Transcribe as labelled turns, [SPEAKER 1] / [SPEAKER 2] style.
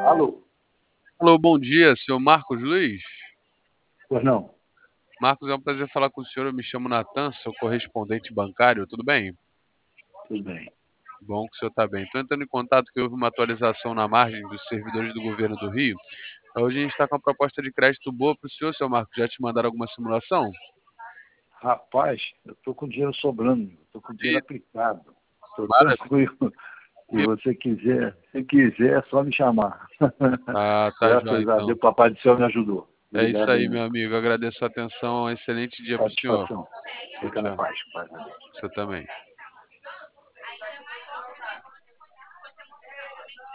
[SPEAKER 1] Alô?
[SPEAKER 2] Alô, bom dia, senhor Marcos Luiz.
[SPEAKER 1] Pois não?
[SPEAKER 2] Marcos, é um prazer falar com o senhor. Eu me chamo Natan, sou correspondente bancário, tudo bem?
[SPEAKER 1] Tudo bem.
[SPEAKER 2] Bom que o senhor está bem. Estou entrando em contato que houve uma atualização na margem dos servidores do governo do Rio. Hoje a gente está com uma proposta de crédito boa para o senhor, senhor Marcos. Já te mandaram alguma simulação?
[SPEAKER 1] Rapaz, eu estou com dinheiro sobrando, estou com dinheiro
[SPEAKER 2] E,
[SPEAKER 1] aplicado. Estou
[SPEAKER 2] maravilha.
[SPEAKER 1] tranquilo. Se você quiser, se quiser, é só me chamar.
[SPEAKER 2] Ah, tá joia,
[SPEAKER 1] Graças a
[SPEAKER 2] então.
[SPEAKER 1] Deus, Papai do Céu me ajudou.
[SPEAKER 2] É isso
[SPEAKER 1] Obrigado aí,
[SPEAKER 2] aí, meu
[SPEAKER 1] meu.
[SPEAKER 2] amigo. Agradeço a atenção. Um excelente dia para o senhor.
[SPEAKER 1] Satisfação.
[SPEAKER 2] Tchau,
[SPEAKER 1] Fica na
[SPEAKER 2] tchau.
[SPEAKER 1] paz, paz a Deus.
[SPEAKER 2] Você também.